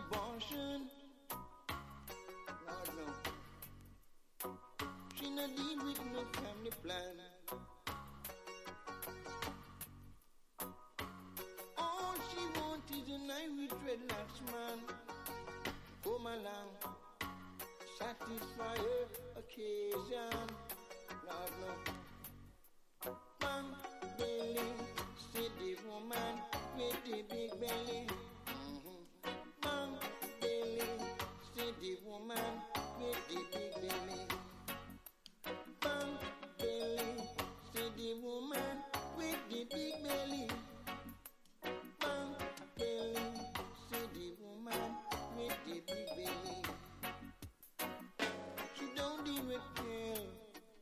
abortion. Lord, no. She not deal with no family plan. All she want is a night with dreadlocks man. Come along, satisfy her occasion.